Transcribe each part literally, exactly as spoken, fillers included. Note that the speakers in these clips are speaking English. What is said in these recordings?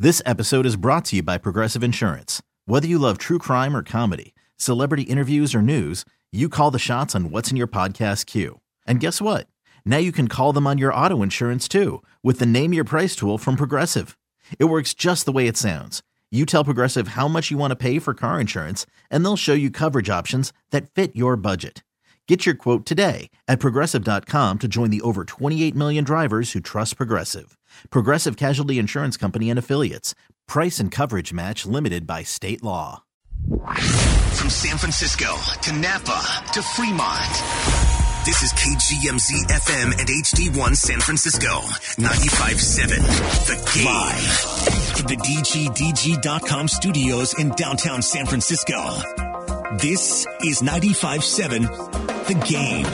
This episode is brought to you by Progressive Insurance. Whether you love true crime or comedy, celebrity interviews or news, you call the shots on what's in your podcast queue. And guess what? Now you can call them on your auto insurance too with the Name Your Price tool from Progressive. It works just the way it sounds. You tell Progressive how much you want to pay for car insurance, and they'll show you coverage options that fit your budget. Get your quote today at Progressive dot com to join the over twenty-eight million drivers who trust Progressive. Progressive Casualty Insurance Company and Affiliates. Price and coverage match limited by state law. From San Francisco to Napa to Fremont, this is K G M Z F M and H D one San Francisco, ninety-five point seven, The Game. Live from the D G D G dot com studios in downtown San Francisco. This is ninety-five point seven, The Game.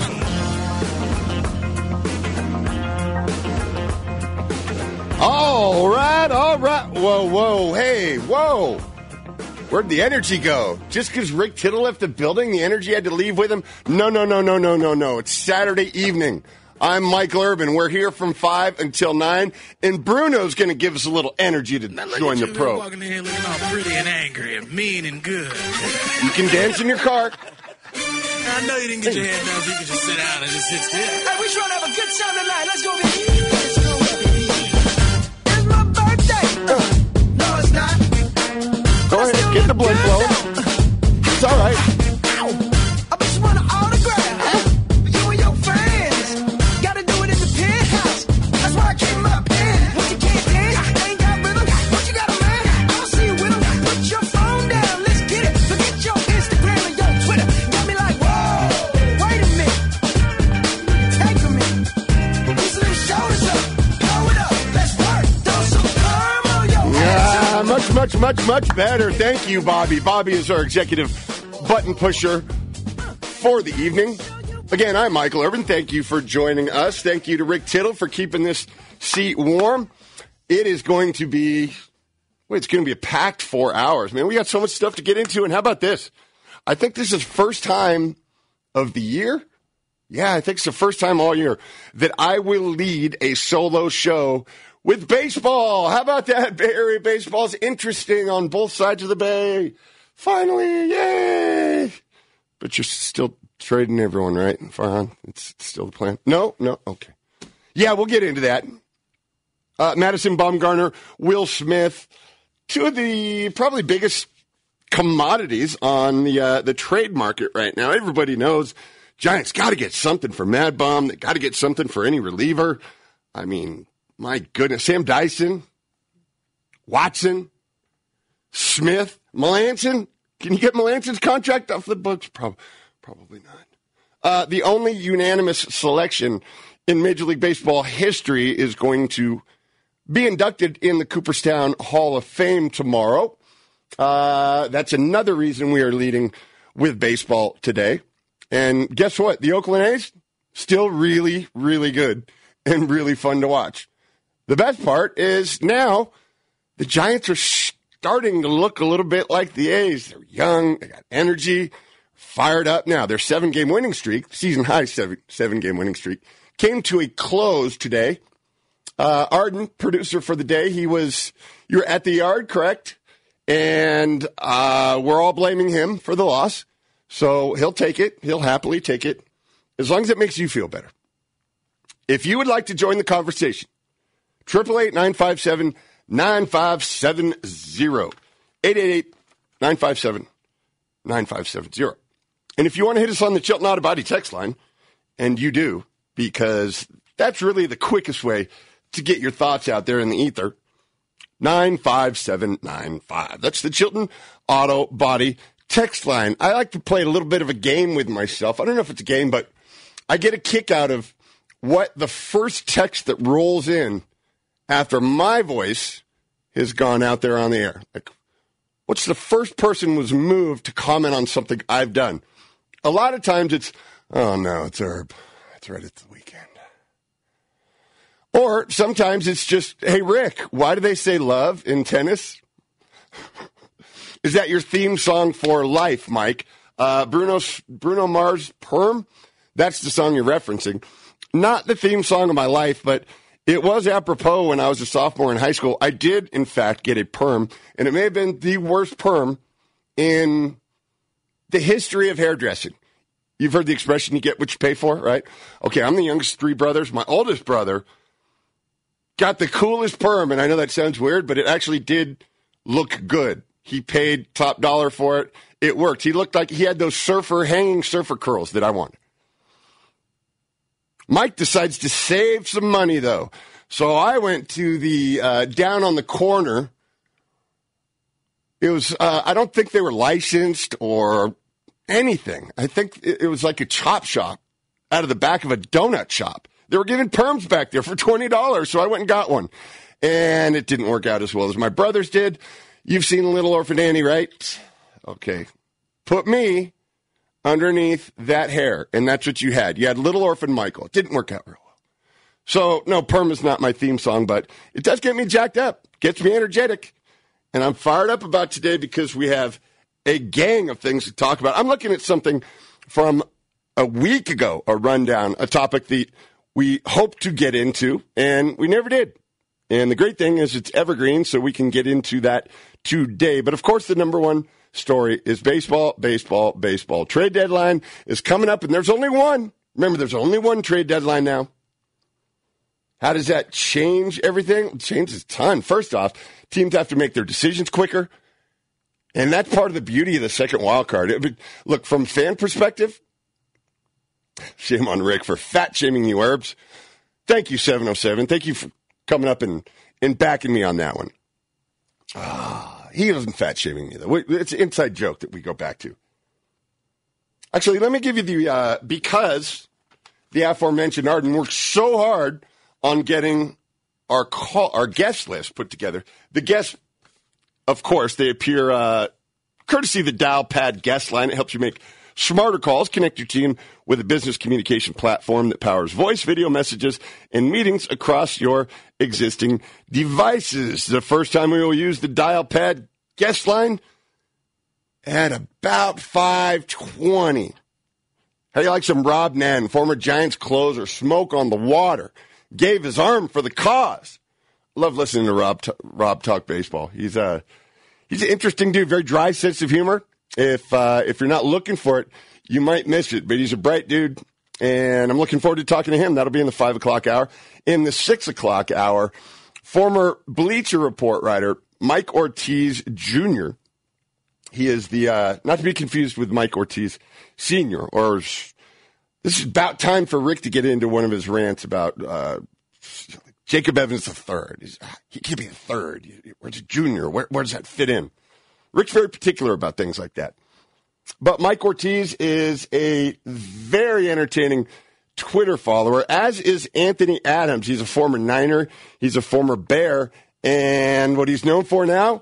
All right, all right. Whoa, whoa, hey, whoa. Where'd the energy go? Just because Rick Tittle left the building, the energy had to leave with him? No, no, no, no, no, no, no. It's Saturday evening. I'm Michael Urban. We're here from five until nine, and Bruno's going to give us a little energy to join the pro. Walking in here looking all pretty and angry and mean and good. You can dance in your car. I know you didn't get your head down, so you can just sit down and just sit still. Hey, we trying to have a good time tonight. Let's go. Let's go. It's my birthday. Uh, no, it's not. Go ahead, get the blood flowing. It's all right. I bet you want an autograph. You and your friends gotta do it in the penthouse. That's why I came up in. What you can't dance, ain't got rhythm. What you got a man? I'll see you with him. Put your phone down, let's get it. Forget your Instagram and your Twitter. Got me like, whoa, wait a minute. Take a minute. Loosen them shoulders up. Blow it up. Let's work. Throw some perm on your head. Yeah, much, much, much, much better. Thank you, Bobby. Bobby is our executive button pusher for the evening. Again, I'm Michael Urban. Thank you for joining us. Thank you to Rick Tittle for keeping this seat warm. It is going to be, well, it's going to be a packed four hours. Man, we got so much stuff to get into. And how about this? I think this is the first time of the year. Yeah, I think it's the first time all year that I will lead a solo show with baseball. How about that? Bay Area baseball is interesting on both sides of the bay. Finally, yay! But you're still trading everyone, right, Farhan? It's still the plan? No? No? Okay. Yeah, we'll get into that. Uh, Madison Bumgarner, Will Smith, two of the probably biggest commodities on the uh, the trade market right now. Everybody knows Giants got to get something for Mad Bum. They got to get something for any reliever. I mean, my goodness. Sam Dyson, Watson, Smith, Melanson. Can you get Melanson's contract off the books? Pro- probably not. Uh, the only unanimous selection in Major League Baseball history is going to be inducted in the Cooperstown Hall of Fame tomorrow. Uh, that's another reason we are leading with baseball today. And guess what? The Oakland A's, still really, really good and really fun to watch. The best part is now the Giants are starting to look a little bit like the A's. They're young, they got energy, fired up. Now, their seven-game winning streak, season-high seven, seven-game winning streak, came to a close today. Uh, Arden, producer for the day, he was, you were at the yard, correct? And uh, we're all blaming him for the loss. So he'll take it. He'll happily take it, as long as it makes you feel better. If you would like to join the conversation, eight eight eight, nine five seven, nine five seven zero. eight eight eight, nine five seven, nine five seven zero. And if you want to hit us on the Chilton Auto Body text line, and you do, because that's really the quickest way to get your thoughts out there in the ether, nine five seven nine five. That's the Chilton Auto Body text line. I like to play a little bit of a game with myself. I don't know if it's a game, but I get a kick out of what the first text that rolls in after my voice has gone out there on the air. Like, what's the first person was moved to comment on something I've done? A lot of times it's, oh no, it's Herb. That's right, it's the weekend. Or sometimes it's just, hey, Rick, why do they say love in tennis? Is that your theme song for life, Mike? Uh, Bruno, Bruno Mars, Perm? That's the song you're referencing. Not the theme song of my life, but It was apropos when I was a sophomore in high school. I did, in fact, get a perm, and it may have been the worst perm in the history of hairdressing. You've heard the expression, you get what you pay for, right? Okay, I'm the youngest of three brothers. My oldest brother got the coolest perm, and I know that sounds weird, but it actually did look good. He paid top dollar for it. It worked. He looked like he had those surfer, hanging surfer curls that I wanted. Mike decides to save some money, though. So I went to the uh, down on the corner. It was, uh, I don't think they were licensed or anything. I think it, it was like a chop shop out of the back of a donut shop. They were giving perms back there for twenty dollars, so I went and got one. And it didn't work out as well as my brothers did. You've seen Little Orphan Annie, right? Okay. Put me underneath that hair, and that's what you had. You had Little Orphan Michael. It didn't work out real well. So, no, perm is not my theme song, but it does get me jacked up. Gets me energetic. And I'm fired up about today because we have a gang of things to talk about. I'm looking at something from a week ago, a rundown, a topic that we hoped to get into, and we never did. And the great thing is it's evergreen, so we can get into that today. But, of course, the number one story is baseball, baseball, baseball. Trade deadline is coming up, and there's only one. Remember, there's only one trade deadline now. How does that change everything? It changes a ton. First off, teams have to make their decisions quicker, and that's part of the beauty of the second wild card. It, look, from fan perspective, shame on Rick for fat-shaming you, Herbs. Thank you, seven oh seven. Thank you for coming up and, and backing me on that one. Ah. He wasn't fat-shaming me, though. It's an inside joke that we go back to. Actually, let me give you the, uh, because the aforementioned Arden worked so hard on getting our call, our guest list put together. The guests, of course, they appear uh, courtesy of the Dial Pad guest line. It helps you make smarter calls. Connect your team with a business communication platform that powers voice, video messages, and meetings across your existing devices. The first time we will use the Dial Pad guest line at about five twenty. How do you like some Rob Nann, former Giants closer, smoke on the water, gave his arm for the cause? Love listening to Rob t- Rob talk baseball. He's a he's an interesting dude, very dry sense of humor. If uh, if you're not looking for it, you might miss it. But he's a bright dude, and I'm looking forward to talking to him. That'll be in the five o'clock hour. In the six o'clock hour, former Bleacher Report writer Mike Ortiz Junior He is the uh, not to be confused with Mike Ortiz Senior Or this is about time for Rick to get into one of his rants about uh, Jacob Evans the third. He's, he can't be the third. Where's Junior? Where, where does that fit in? Rick's very particular about things like that. But Mike Ortiz is a very entertaining Twitter follower, as is Anthony Adams. He's a former Niner. He's a former Bear. And what he's known for now,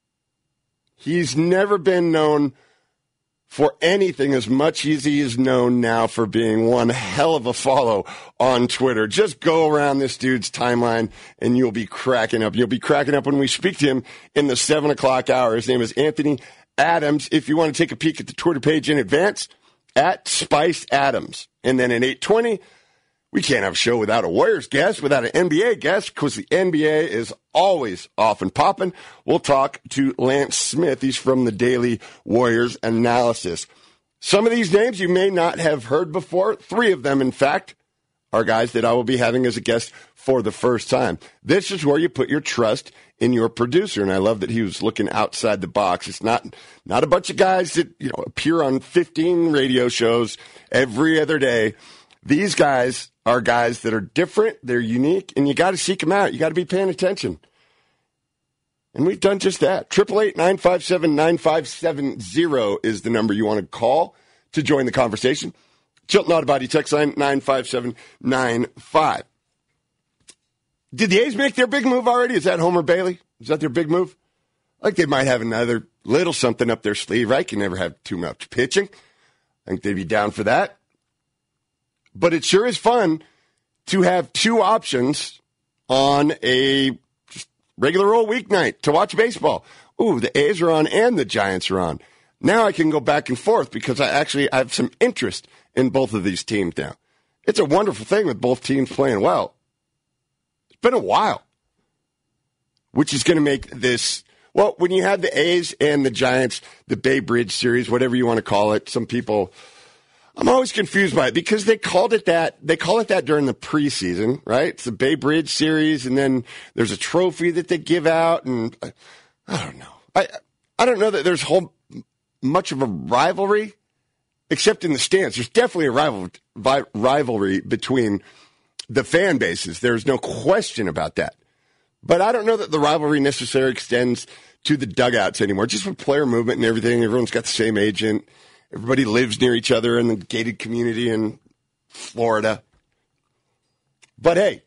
he's never been known for anything as much as he is known now for being one hell of a follow on Twitter. Just go around this dude's timeline and you'll be cracking up. You'll be cracking up when we speak to him in the seven o'clock hour. His name is Anthony Adams. If you want to take a peek at the Twitter page in advance, at Spice Adams. And then at eight twenty, we can't have a show without a Warriors guest, without an N B A guest, because the N B A is always off and popping. We'll talk to Lance Smith. He's from the Daily Warriors Analysis. Some of these names you may not have heard before. Three of them, in fact, are guys that I will be having as a guest for the first time. This is where you put your trust in your producer, and I love that he was looking outside the box. It's not not a bunch of guys that, you know, appear on fifteen radio shows every other day. These guys are guys that are different, they're unique, and you got to seek them out. You got to be paying attention. And we've done just that. eight eight eight, nine five seven, nine five seven zero is the number you want to call to join the conversation. Chilton Auto Body text line nine five seven nine five. Did the A's make their big move already? Is that Homer Bailey? Is that their big move? Like they might have another little something up their sleeve, right? Can never have too much pitching. I think they'd be down for that. But it sure is fun to have two options on a just regular old weeknight to watch baseball. Ooh, the A's are on and the Giants are on. Now I can go back and forth because I actually have some interest in both of these teams now. It's a wonderful thing with both teams playing well. been a while, which is going to make this, well, when you have the A's and the Giants, the Bay Bridge series, whatever you want to call it, some people, I'm always confused by it because they called it that, they call it that during the preseason, right? It's the Bay Bridge series, and then there's a trophy that they give out, and I, I don't know. I I don't know that there's whole much of a rivalry, except in the stands. There's definitely a rival, vi- rivalry between the fan bases. There's no question about that. But I don't know that the rivalry necessarily extends to the dugouts anymore. Just with player movement and everything, everyone's got the same agent. Everybody lives near each other in the gated community in Florida. But hey,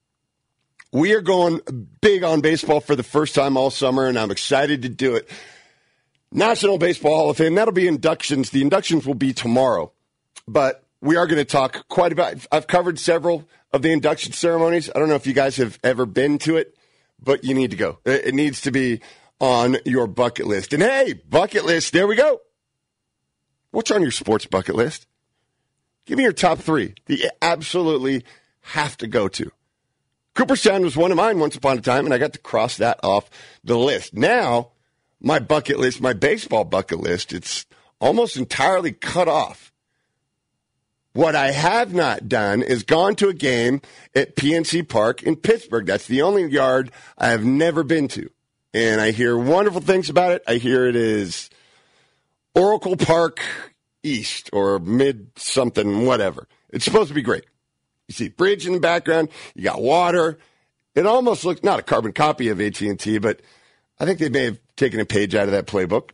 we are going big on baseball for the first time all summer, and I'm excited to do it. National Baseball Hall of Fame, that'll be inductions. The inductions will be tomorrow. But we are going to talk quite about, I've covered several of the induction ceremonies. I don't know if you guys have ever been to it, but you need to go. It needs to be on your bucket list. And hey, bucket list, there we go. What's on your sports bucket list? Give me your top three that you absolutely have to go to. Cooperstown was one of mine once upon a time, and I got to cross that off the list. Now, my bucket list, my baseball bucket list, it's almost entirely cut off. What I have not done is gone to a game at P N C Park in Pittsburgh. That's the only yard I have never been to. And I hear wonderful things about it. I hear it is Oracle Park East or mid something, whatever. It's supposed to be great. You see bridge in the background. You got water. It almost looks, not a carbon copy of A T and T, but I think they may have taken a page out of that playbook.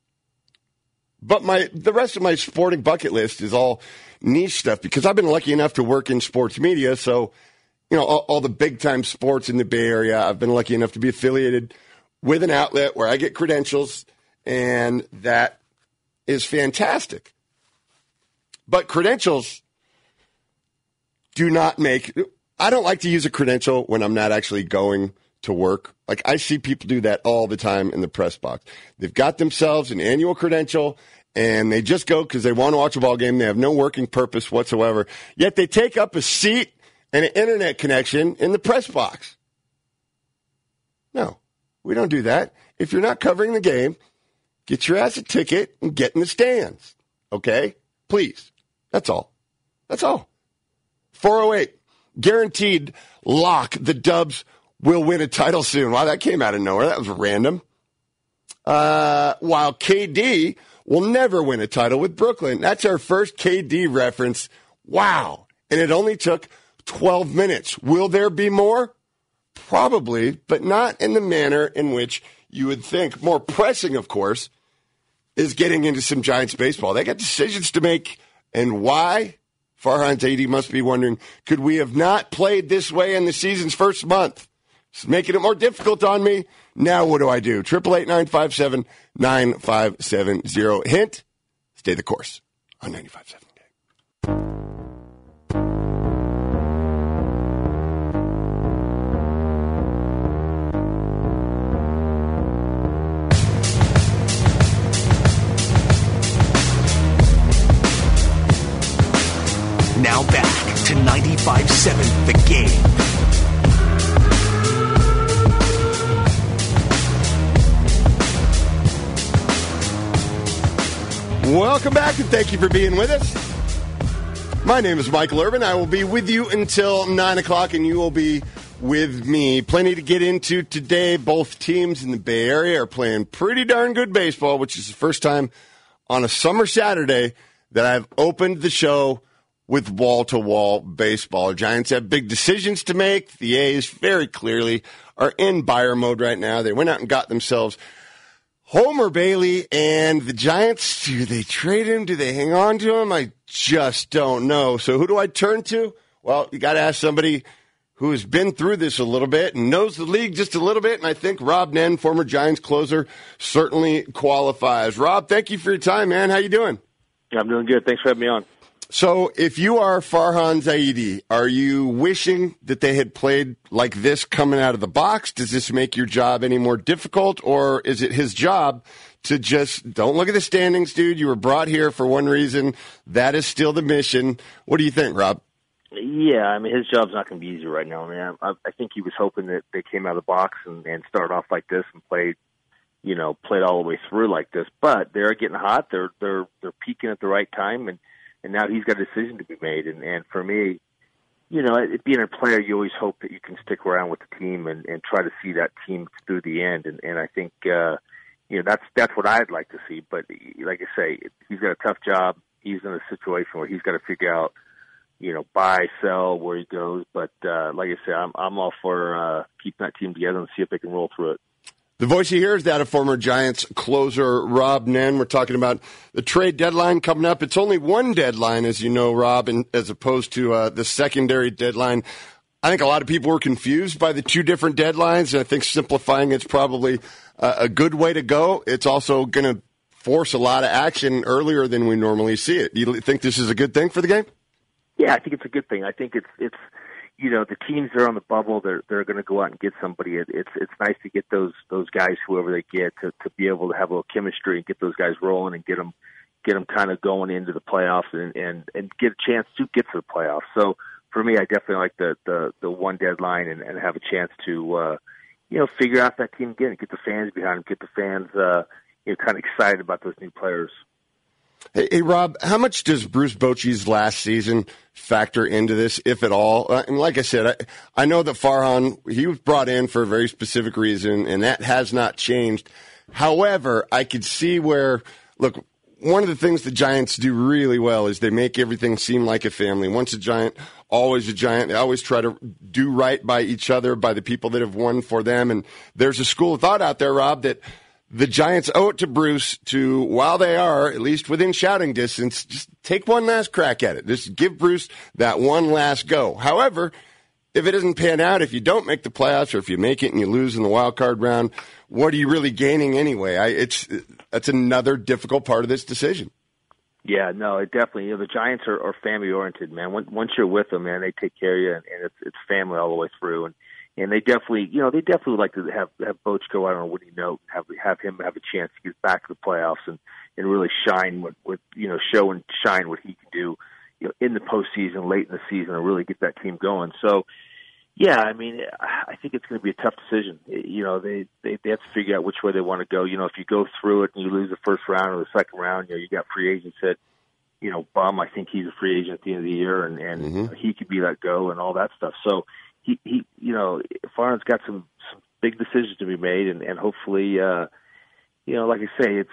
But my the rest of my sporting bucket list is all niche stuff because I've been lucky enough to work in sports media. So, you know, all, all the big-time sports in the Bay Area, I've been lucky enough to be affiliated with an outlet where I get credentials, and that is fantastic. But credentials do not make – I don't like to use a credential when I'm not actually going to work. Like, I see people do that all the time in the press box. They've got themselves an annual credential, and they just go because they want to watch a ball game. They have no working purpose whatsoever. Yet they take up a seat and an internet connection in the press box. No, we don't do that. If you're not covering the game, get your ass a ticket and get in the stands. Okay? Please. That's all. That's all. four oh eight, guaranteed lock. The Dubs will win a title soon. Wow, that came out of nowhere. That was random. Uh, while K D will never win a title with Brooklyn. That's our first K D reference. Wow. And it only took twelve minutes. Will there be more? Probably, but not in the manner in which you would think. More pressing, of course, is getting into some Giants baseball. They got decisions to make. And why? Farhan Zaidi must be wondering, could we have not played this way in the season's first month? It's making it more difficult on me. Now what do I do? eight eight eight, nine five seven, nine five seven zero. Hint, stay the course on ninety-five point seven. Now back to ninety-five point seven The Game. Welcome back, and thank you for being with us. My name is Michael Urban. I will be with you until nine o'clock, and you will be with me. Plenty to get into today. Both teams in the Bay Area are playing pretty darn good baseball, which is the first time on a summer Saturday that I've opened the show with wall-to-wall baseball. Giants have big decisions to make. The A's very clearly are in buyer mode right now. They went out and got themselves Homer Bailey, and the Giants, do they trade him? Do they hang on to him? I just don't know. So who do I turn to? Well, you got to ask somebody who has been through this a little bit and knows the league just a little bit, and I think Rob Nen, former Giants closer, certainly qualifies. Rob, thank you for your time, man. How you doing? I'm doing good. Thanks for having me on. So if you are Farhan Zaidi, are you wishing that they had played like this coming out of the box? Does this make your job any more difficult, or is it his job to just don't look at the standings, dude? You were brought here for one reason. That is still the mission. What do you think, Rob? Yeah, I mean, his job's not going to be easy right now. I mean, I, I think he was hoping that they came out of the box and, and started off like this and played, you know, played all the way through like this. But they're getting hot. They're they're they're peaking at the right time, and, and now he's got a decision to be made. And, and for me, you know, it, being a player, you always hope that you can stick around with the team and, and try to see that team through the end. And, and I think, uh, you know, that's that's what I'd like to see. But like I say, he's got a tough job. He's in a situation where he's got to figure out, you know, buy, sell, where he goes. But uh, like I said, I'm I'm all for uh, keeping that team together and see if they can roll through it. The voice you hear is that of former Giants closer Rob Nen. We're talking about the trade deadline coming up. It's only one deadline, as you know, Rob, and as opposed to uh, the secondary deadline. I think a lot of people were confused by the two different deadlines, and I think simplifying it's probably uh, a good way to go. It's also going to force a lot of action earlier than we normally see it. Do you think this is a good thing for the game? Yeah, I think it's a good thing. I think it's it's you know, the teams that are on the bubble, they're they're going to go out and get somebody. It, it's it's nice to get those those guys, whoever they get, to to be able to have a little chemistry and get those guys rolling and get them get them kind of going into the playoffs and and and get a chance to get to the playoffs. So for me, I definitely like the the the one deadline and, and have a chance to uh, you know, figure out that team again, get the fans behind them, get the fans uh, you know, kind of excited about those new players. Hey, hey, Rob, how much does Bruce Bochy's last season factor into this, if at all? Uh, and like I said, I, I know that Farhan, he was brought in for a very specific reason, and that has not changed. However, I could see where, look, one of the things the Giants do really well is they make everything seem like a family. Once a Giant, always a Giant. They always try to do right by each other, by the people that have won for them. And there's a school of thought out there, Rob, that the Giants owe it to Bruce to, while they are at least within shouting distance, just take one last crack at it. Just give Bruce that one last go. However, if it doesn't pan out, if you don't make the playoffs or if you make it and you lose in the wild card round, what are you really gaining anyway? I, it's that's another difficult part of this decision. Yeah, no, it definitely. You know, the Giants are, are family oriented, man. Once, once you're with them, man, they take care of you, and, and it's it's family all the way through. And And they definitely, you know, they definitely would like to have have Boch go out on a winning note, have have him have a chance to get back to the playoffs and, and really shine what, what you know, show and shine what he can do, you know, in the postseason, late in the season, and really get that team going. So, yeah, I mean, I think it's going to be a tough decision. You know, they, they they have to figure out which way they want to go. You know, if you go through it and you lose the first round or the second round, you know, you got free agents that, you know, Bum, I think he's a free agent at the end of the year, and and mm-hmm. he could be let go and all that stuff. So. He, he, you know, Farhan's got some, some big decisions to be made, and, and hopefully, uh, you know, like I say,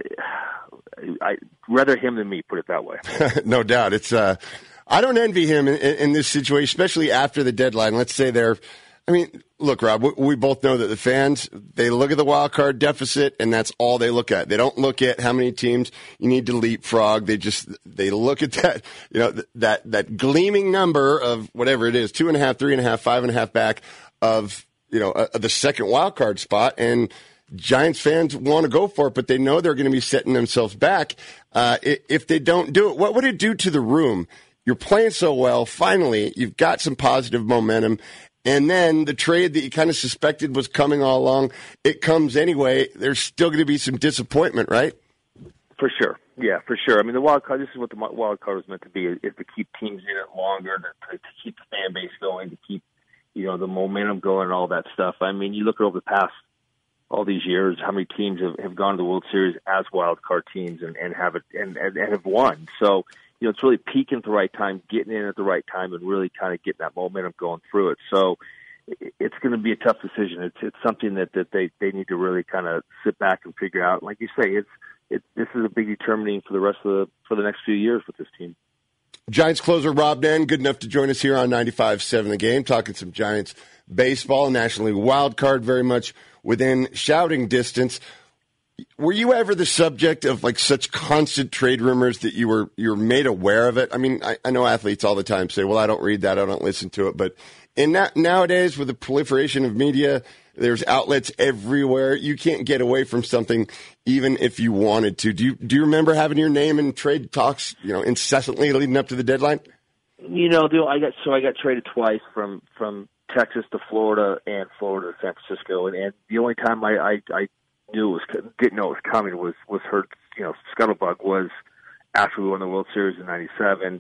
it's I rather him than me. Put it that way. No doubt. It's uh, I don't envy him in, in this situation, especially after the deadline. Let's say they're. I mean, look, Rob, we, we both know that the fans, they look at the wild card deficit, and that's all they look at. They don't look at how many teams you need to leapfrog. They just, they look at that, you know, that, that gleaming number of whatever it is, two and a half, three and a half, five and a half back of, you know, uh, the second wild card spot. And Giants fans want to go for it, but they know they're going to be setting themselves back uh, if they don't do it. What would it do to the room? You're playing so well. Finally, you've got some positive momentum. And then the trade that you kind of suspected was coming all along, it comes anyway. There's still going to be some disappointment, right? For sure. Yeah, for sure. I mean, the wild card, this is what the wild card was meant to be, is to keep teams in it longer, to, to keep the fan base going, to keep, you know, the momentum going and all that stuff. I mean, you look over the past, all these years, how many teams have, have gone to the World Series as wild card teams and, and have it and, and, and have won. So, you know, it's really peaking at the right time, getting in at the right time, and really kind of getting that momentum going through it. So it's going to be a tough decision. It's it's something that, that they, they need to really kind of sit back and figure out. Like you say, it's it, this is a big determining for the rest of the for the next few years with this team. Giants closer Rob Nen, good enough to join us here on ninety-five seven The Game, talking some Giants baseball, National League wild card, very much within shouting distance. Were you ever the subject of like such constant trade rumors that you were you were made aware of it? I mean, I, I know athletes all the time say, "Well, I don't read that, I don't listen to it." But in that, nowadays, with the proliferation of media, there's outlets everywhere. You can't get away from something, even if you wanted to. Do you do you remember having your name in trade talks, you know, incessantly leading up to the deadline? You know, I got so I got traded twice from from Texas to Florida and Florida to San Francisco, and, and the only time I I, I knew it was didn't know it was coming was was heard, you know, scuttlebutt was after we won the World Series in ninety-seven,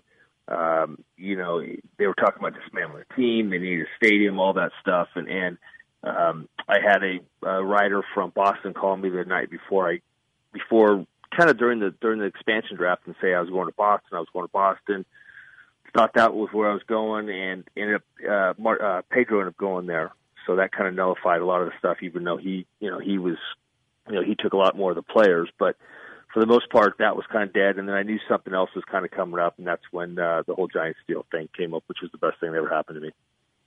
Um, you know, they were talking about dismantling the team. They needed a stadium, all that stuff. And, and um, I had a, a writer from Boston call me the night before I, before kind of during the during the expansion draft, and say I was going to Boston. I was going to Boston. Thought that was where I was going, and ended up uh, Mar- uh, Pedro ended up going there. So that kind of nullified a lot of the stuff, even though he, you know, he was, you know, he took a lot more of the players, but for the most part, that was kind of dead. And then I knew something else was kind of coming up, and that's when uh, the whole Giants deal thing came up, which was the best thing that ever happened to me.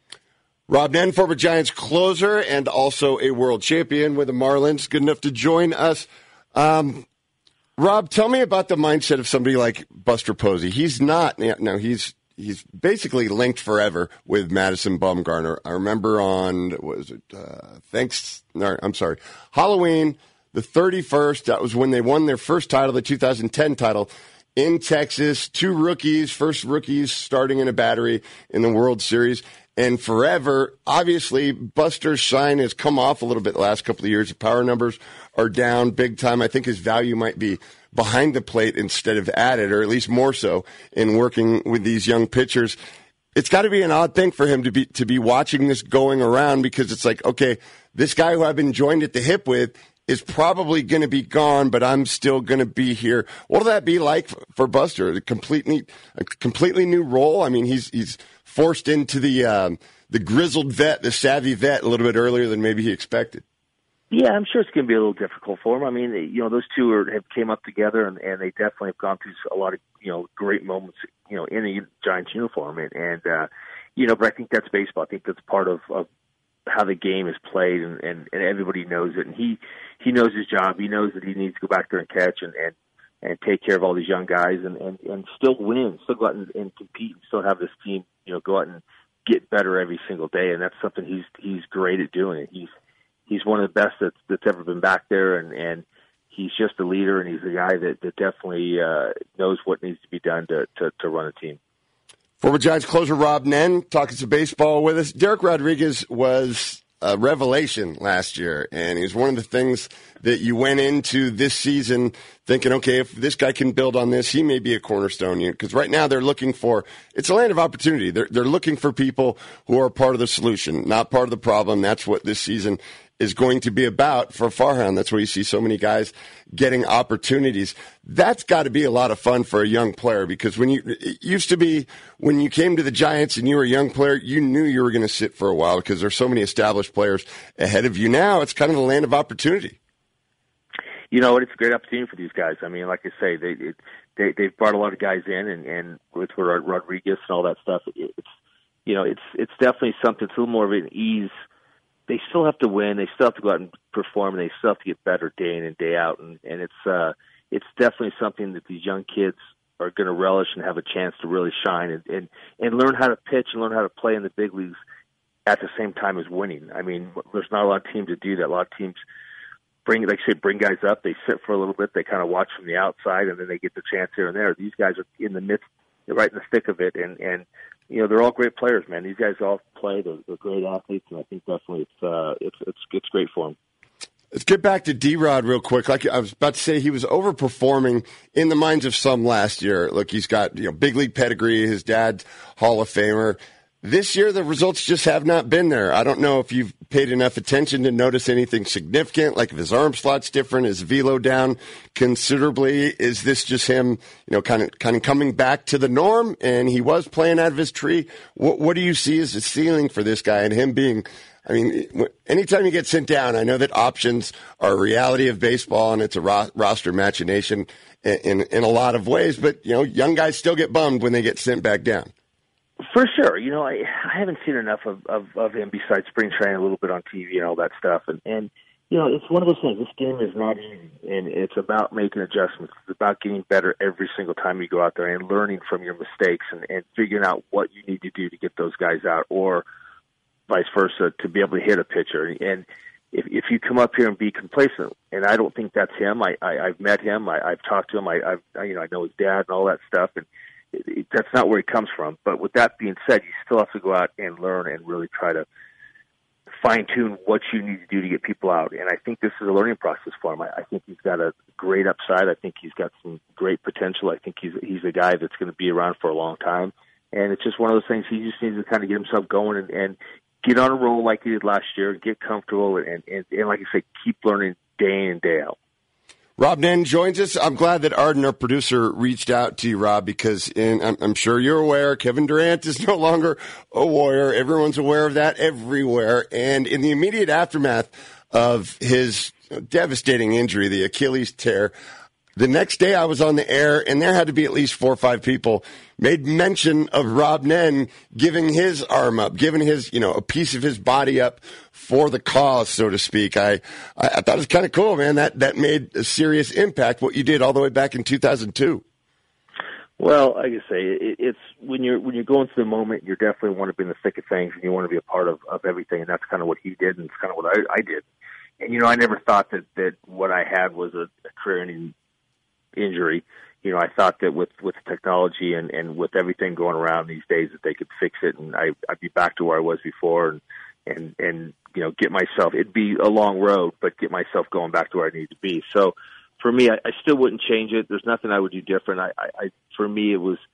Rob Nen, former Giants closer and also a world champion with the Marlins, good enough to join us. Um, Rob, tell me about the mindset of somebody like Buster Posey. He's not, no, he's he's basically linked forever with Madison Bumgarner. I remember on, what was it, uh, thanks, no, I'm sorry, Halloween, the thirty-first, that was when they won their first title, the two thousand ten title in Texas. Two rookies, first rookies starting in a battery in the World Series. And forever, obviously, Buster's shine has come off a little bit the last couple of years. The power numbers are down big time. I think his value might be behind the plate instead of at it, or at least more so in working with these young pitchers. It's got to be an odd thing for him to be to be watching this going around, because it's like, okay, this guy who I've been joined at the hip with is probably going to be gone, but I'm still going to be here. What will that be like for Buster? A completely, a completely new role. I mean, he's he's forced into the um, the grizzled vet, the savvy vet, a little bit earlier than maybe he expected. Yeah, I'm sure it's going to be a little difficult for him. I mean, you know, those two are, have came up together, and, and they definitely have gone through a lot of, you know, great moments, you know, in a Giants uniform. And, and uh, you know, but I think that's baseball. I think that's part of, of how the game is played, and, and, and everybody knows it. And he, he knows his job. He knows that he needs to go back there and catch and, and, and take care of all these young guys, and, and, and still win, still go out and, and compete, and still have this team, you know, go out and get better every single day. And that's something he's he's great at doing. He's he's one of the best that's, that's ever been back there, and, and he's just a leader, and he's a guy that, that definitely uh, knows what needs to be done to, to, to run a team. Former Giants closer Rob Nen talking some baseball with us. Derek Rodriguez was a revelation last year, and he was one of the things that you went into this season thinking, okay, if this guy can build on this, he may be a cornerstone. Because right now they're looking for, it's a land of opportunity. They're, they're looking for people who are part of the solution, not part of the problem. That's what this season is going to be about for Farhan. That's where you see so many guys getting opportunities. That's got to be a lot of fun for a young player, because when you, it used to be when you came to the Giants and you were a young player, you knew you were going to sit for a while because there's so many established players ahead of you. Now it's kind of the land of opportunity. You know, it's a great opportunity for these guys. I mean, like I say, they it, they they've brought a lot of guys in, and, and with Rodriguez and all that stuff, it's, you know, it's it's definitely something. It's a little more of an ease. They still have to win. They still have to go out and perform. And they still have to get better day in and day out. And, and it's uh, it's definitely something that these young kids are going to relish and have a chance to really shine and, and, and learn how to pitch and learn how to play in the big leagues at the same time as winning. I mean, there's not a lot of teams that do that. A lot of teams bring, like I say, bring guys up. They sit for a little bit. They kind of watch from the outside, and then they get the chance here and there. These guys are in the midst, they're right in the thick of it, and and. You know, they're all great players, man. These guys all play. They're, they're great athletes, and I think definitely it's uh, it's it's it's great for them. Let's get back to D-Rod real quick. Like I was about to say, he was overperforming in the minds of some last year. Look, he's got, you know, big league pedigree. His dad's Hall of Famer. This year, the results just have not been there. I don't know if you've paid enough attention to notice anything significant, like if his arm slot's different, his velo down considerably. Is this just him, you know, kind of kind of coming back to the norm? And he was playing out of his tree. What, what do you see as the ceiling for this guy and him being? I mean, anytime you get sent down, I know that options are a reality of baseball, and it's a ro- roster machination in, in in a lot of ways. But you know, young guys still get bummed when they get sent back down. For sure. You know, I, I haven't seen enough of, of, of him besides spring training, a little bit on T V and all that stuff. And, and, you know, it's one of those things. This game is not easy, and it's about making adjustments. It's about getting better every single time you go out there and learning from your mistakes and, and figuring out what you need to do to get those guys out, or vice versa, to be able to hit a pitcher. And if, if you come up here and be complacent, and I don't think that's him. I, I, I've met him. I, I've talked to him. I, I've, you know, I know his dad and all that stuff. And It, it, that's not where he comes from. But with that being said, you still have to go out and learn and really try to fine-tune what you need to do to get people out. And I think this is a learning process for him. I, I think he's got to great upside. I think he's got some great potential. I think he's he's a guy that's going to be around for a long time. And it's just one of those things. He just needs to kind of get himself going and, and get on a roll like he did last year, get comfortable, and, and, and like I say, keep learning day in and day out. Rob Nen joins us. I'm glad that Arden, our producer, reached out to you, Rob, because in, I'm, I'm sure you're aware Kevin Durant is no longer a Warrior. Everyone's aware of that everywhere. And in the immediate aftermath of his devastating injury, the Achilles tear, the next day I was on the air, and there had to be at least four or five people made mention of Rob Nen giving his arm up, giving his, you know, a piece of his body up for the cause, so to speak. I, I, I thought it was kind of cool, man. That that made a serious impact, what you did all the way back in two thousand two. Well, like I say, it, it's when you're when you're going through the moment, you definitely want to be in the thick of things, and you want to be a part of, of everything, and that's kind of what he did, and it's kind of what I, I did. And, you know, I never thought that, that what I had was a, a career-ending injury. You know, I thought that with, with technology and, and with everything going around these days that they could fix it, and I, I'd be back to where I was before, and, and, and, you know, get myself, it'd be a long road, but get myself going back to where I need to be. So for me, I, I still wouldn't change it. There's nothing I would do different. I, I, I, for me, it was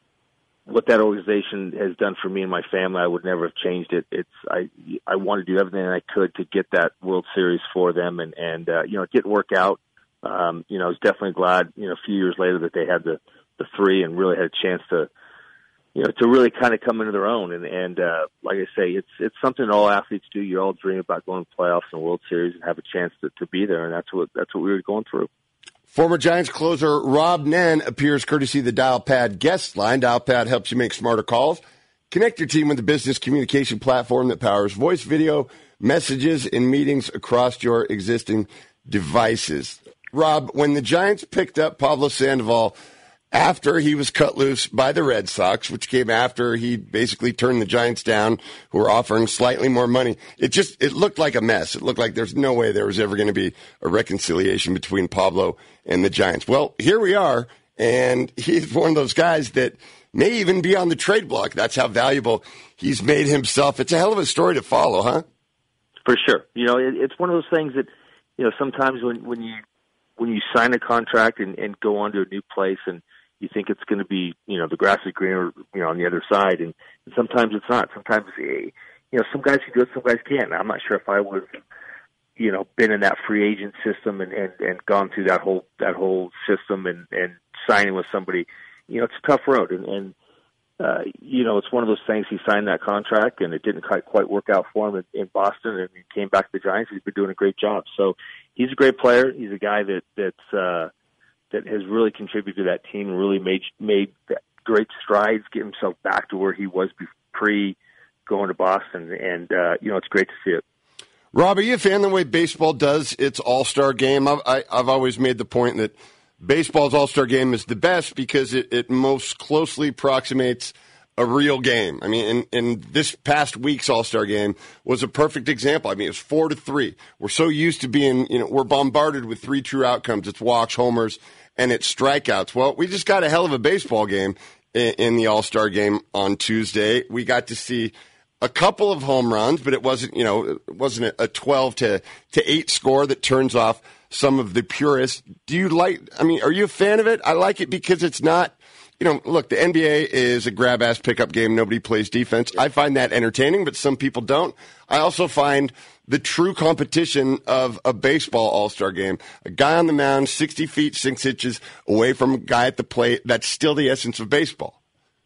what that organization has done for me and my family. I would never have changed it. It's, I, I want to do everything I could to get that World Series for them, and, and, uh, you know, it didn't work out. Um, you know, I was definitely glad, you know, a few years later that they had the, the three and really had a chance to, you know, to really kind of come into their own. And, and, uh, like I say, it's, it's something all athletes do. You all dream about going to playoffs and World Series and have a chance to, to be there. And that's what, that's what we were going through. Former Giants closer Rob Nen appears courtesy of the Dial Pad guest line. Dial Pad helps you make smarter calls. Connect your team with the business communication platform that powers voice, video, messages, and meetings across your existing devices. Rob, when the Giants picked up Pablo Sandoval after he was cut loose by the Red Sox, which came after he basically turned the Giants down, who were offering slightly more money, it just it looked like a mess. It looked like there's no way there was ever going to be a reconciliation between Pablo and the Giants. Well, here we are, and he's one of those guys that may even be on the trade block. That's how valuable he's made himself. It's a hell of a story to follow, huh? For sure. You know, it, it's one of those things that, you know, sometimes when, when you when you sign a contract and, and go on to a new place and you think it's going to be, you know, the grass is greener, you know, on the other side. And, and sometimes it's not. Sometimes, you know, some guys can do it, some guys can't. I'm not sure if I would have, you know, been in that free agent system and, and, and gone through that whole, that whole system and, and signing with somebody. You know, it's a tough road. And, and uh, you know, it's one of those things. He signed that contract and it didn't quite, quite work out for him in, in Boston, and he came back to the Giants. He's been doing a great job. So he's a great player. He's a guy that, that's, uh, that has really contributed to that team and really made made great strides, get himself back to where he was pre going to Boston. And, uh, you know, it's great to see it. Rob, are you a fan of the way baseball does its all-star game? I've, I, I've always made the point that baseball's all-star game is the best because it, it most closely approximates a real game. I mean, in, in this past week's all-star game was a perfect example. I mean, it was four to three. We're so used to being, you know, we're bombarded with three true outcomes. It's walks, homers, and it's strikeouts. Well, we just got a hell of a baseball game in, in the all-star game on Tuesday. We got to see a couple of home runs, but it wasn't, you know, it wasn't a twelve to eight score that turns off some of the purists. Do you like, I mean, are you a fan of it? I like it because it's not, you know, look, the N B A is a grab-ass pickup game. Nobody plays defense. I find that entertaining, but some people don't. I also find the true competition of a baseball all-star game, a guy on the mound sixty feet, six inches away from a guy at the plate, that's still the essence of baseball.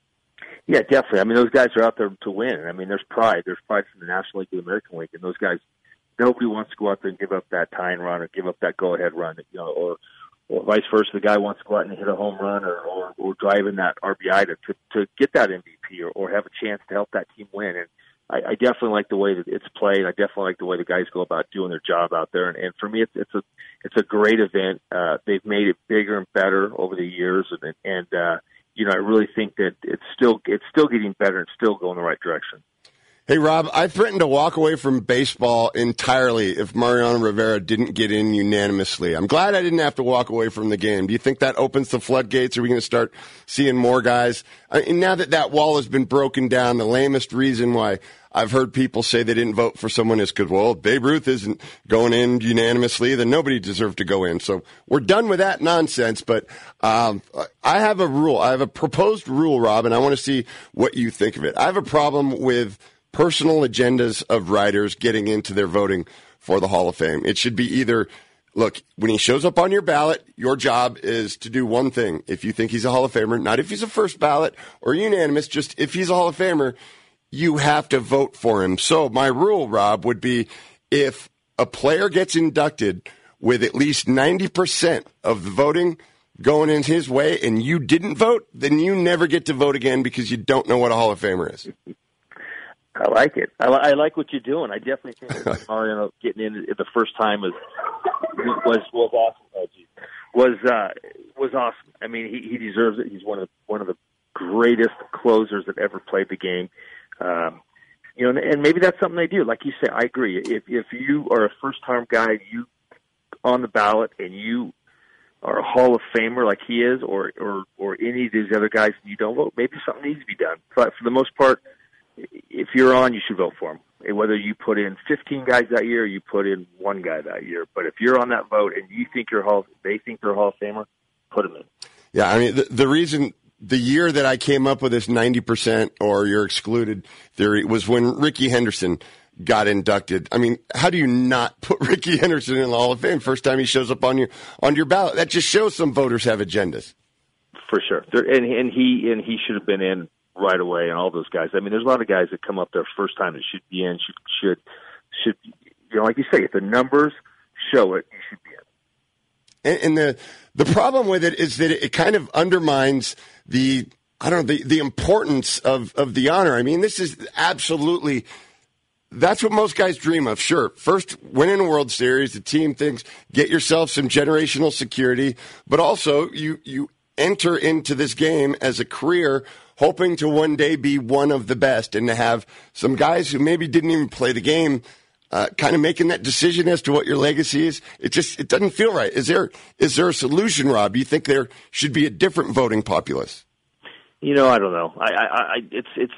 Yeah, definitely. I mean, those guys are out there to win. I mean, there's pride. There's pride from the National League to the American League, and those guys, nobody wants to go out there and give up that tying run or give up that go-ahead run, you know, or or vice versa. The guy wants to go out and hit a home run or, or, or drive in that R B I to, to, to get that M V P or, or have a chance to help that team win. And I, I definitely like the way that it's played. I definitely like the way the guys go about doing their job out there. And, and for me, it's, it's a it's a great event. Uh, they've made it bigger and better over the years, and and uh, you know, I really think that it's still it's still getting better and still going the right direction. Hey, Rob, I threatened to walk away from baseball entirely if Mariano Rivera didn't get in unanimously. I'm glad I didn't have to walk away from the game. Do you think that opens the floodgates? Are we going to start seeing more guys? I mean, now that that wall has been broken down, the lamest reason why I've heard people say they didn't vote for someone as good. Well, Babe Ruth isn't going in unanimously, then nobody deserved to go in. So we're done with that nonsense. But um, I have a rule. I have a proposed rule, Rob, and I want to see what you think of it. I have a problem with personal agendas of writers getting into their voting for the Hall of Fame. It should be either, look, when he shows up on your ballot, your job is to do one thing. If you think he's a Hall of Famer, not if he's a first ballot or unanimous, just if he's a Hall of Famer, you have to vote for him. So my rule, Rob, would be if a player gets inducted with at least ninety percent of the voting going in his way and you didn't vote, then you never get to vote again because you don't know what a Hall of Famer is. I like it. I, I like what you're doing. I definitely think that Mariano getting in the first time was was was awesome. Oh, geez. Was uh, was awesome. I mean, he, he deserves it. He's one of the, one of the greatest closers that ever played the game. Um, you know, and maybe that's something they do. Like you say, I agree. If if you are a first time guy, you on the ballot, and you are a Hall of Famer like he is, or or or any of these other guys, and you don't vote, maybe something needs to be done. But for the most part, if you're on, you should vote for him. And whether you put in fifteen guys that year or you put in one guy that year. But if you're on that vote and you think you're Hall, they think they're a Hall of Famer, put him in. Yeah, I mean, the, the reason, the year that I came up with this ninety percent or you're excluded theory was when Rickey Henderson got inducted. I mean, how do you not put Rickey Henderson in the Hall of Fame first time he shows up on your on your ballot? That just shows some voters have agendas. For sure. There, and, and he and he should have been in right away, and all those guys. I mean, there's a lot of guys that come up there first time that should be in, should, should, should, you know, like you say, if the numbers show it, you should be in. And, and the the problem with it is that it kind of undermines the, I don't know, the, the importance of, of the honor. I mean, this is absolutely, that's what most guys dream of. Sure, first winning a World Series, the team thinks, get yourself some generational security, but also you, you enter into this game as a career hoping to one day be one of the best, and to have some guys who maybe didn't even play the game uh, kind of making that decision as to what your legacy is. It just it doesn't feel right. Is there is there a solution, Rob? Do you think there should be a different voting populace? You know, I don't know. I, I, I it's it's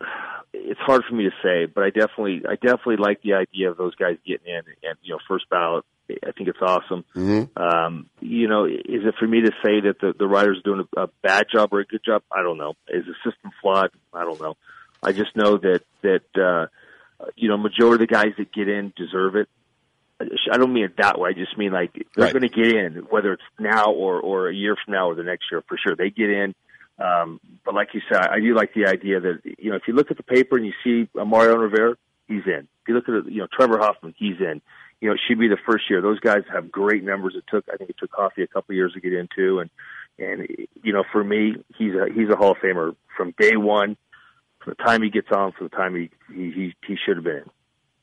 it's hard for me to say, but I definitely I definitely like the idea of those guys getting in and, you know, first ballot. I think it's awesome. Mm-hmm. Um, you know, is it for me to say that the, the writers are doing a, a bad job or a good job? I don't know. Is the system flawed? I don't know. I just know that, that uh, you know, majority of the guys that get in deserve it. I don't mean it that way. I just mean like they're right. going to get in, whether it's now or, or a year from now or the next year, for sure. They get in. Um, but like you said, I do like the idea that, you know, if you look at the paper and you see uh, Mariano Rivera, he's in. If you look at, you know, Trevor Hoffman, he's in. You know, it should be the first year. Those guys have great numbers. It took, I think it took Coffey a couple of years to get into. And, and, you know, for me, he's a, he's a Hall of Famer from day one, from the time he gets on, from the time he, he, he, he should have been in.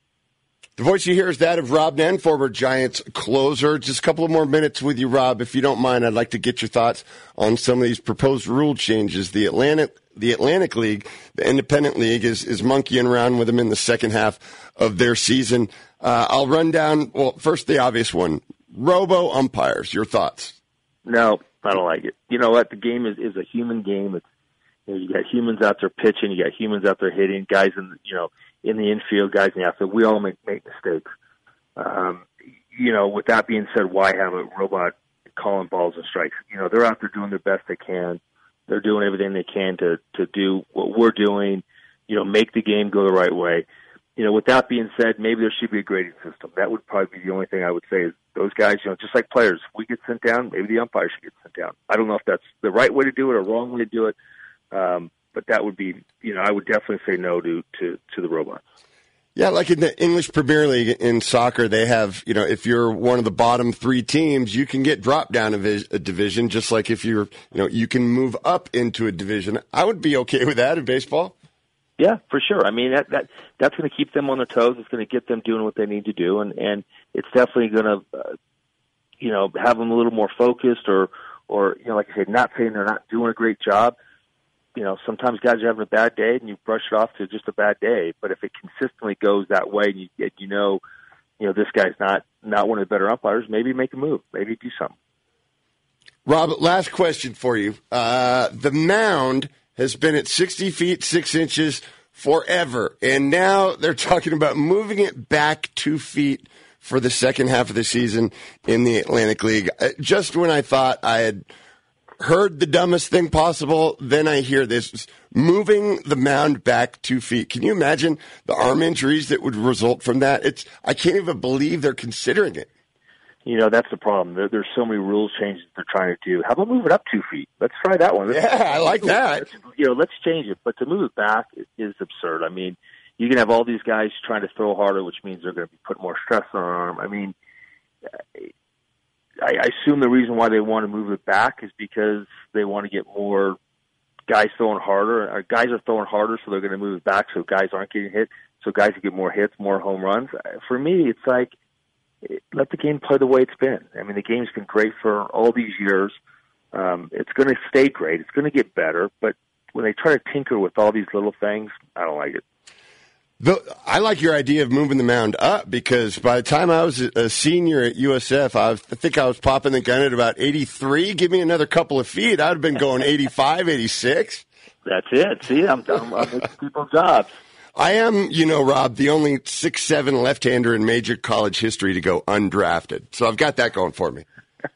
The voice you hear is that of Rob Nen, former Giants closer. Just a couple of more minutes with you, Rob. If you don't mind, I'd like to get your thoughts on some of these proposed rule changes. The Atlantic, the Atlantic League, the Independent League, is, is monkeying around with them in the second half of their season. Uh, I'll run down, well, first the obvious one, robo umpires. Your thoughts? No, I don't like it. You know what? The game is, is a human game. It's, you know, you got humans out there pitching, you got humans out there hitting, guys in, you know, in the infield, guys in the outfield. We all make, make mistakes. Um, you know, with that being said, why have a robot calling balls and strikes? You know, they're out there doing their best they can. They're doing everything they can to, to do what we're doing, you know, make the game go the right way. You know, with that being said, maybe there should be a grading system. That would probably be the only thing I would say is those guys, you know, just like players, if we get sent down, maybe the umpire should get sent down. I don't know if that's the right way to do it or wrong way to do it. Um, but that would be, you know, I would definitely say no to, to, to the robot. Yeah, like in the English Premier League in soccer, they have, you know, if you're one of the bottom three teams, you can get dropped down a, vis- a division, just like if you're, you know, you can move up into a division. I would be okay with that in baseball. Yeah, for sure. I mean, that, that that's going to keep them on their toes. It's going to get them doing what they need to do, and, and it's definitely going to, uh, you know, have them a little more focused, or, or you know, like I said, not saying they're not doing a great job. You know, sometimes guys are having a bad day, and you brush it off to just a bad day. But if it consistently goes that way, and you, you know, you know, this guy's not not one of the better umpires, maybe make a move, maybe do something. Rob, last question for you. Uh, the mound has been at sixty feet, six inches forever. And now they're talking about moving it back two feet for the second half of the season in the Atlantic League. Just when I thought I had heard the dumbest thing possible, then I hear this, moving the mound back two feet. Can you imagine the arm injuries that would result from that? It's I can't even believe they're considering it. You know, that's the problem. There, there's so many rules changes they're trying to do. How about move it up two feet? Let's try that one. Let's, yeah, I like that. Let's, you know, let's change it. But to move it back is absurd. I mean, you can have all these guys trying to throw harder, which means they're going to be putting more stress on their arm. I mean, I, I assume the reason why they want to move it back is because they want to get more guys throwing harder. Or guys are throwing harder, so they're going to move it back so guys aren't getting hit, so guys can get more hits, more home runs. For me, it's like, let the game play the way it's been. I mean, the game's been great for all these years. Um, it's going to stay great. It's going to get better. But when they try to tinker with all these little things, I don't like it. The, I like your idea of moving the mound up because by the time I was a senior at U S F, I, was, I think I was popping the gun at about eighty-three. Give me another couple of feet. I would have been going eighty-five, eighty-six. That's it. See, I'm, I'm, I'm making people's jobs. I am, you know, Rob, the only six seven left-hander in major college history to go undrafted. So I've got that going for me.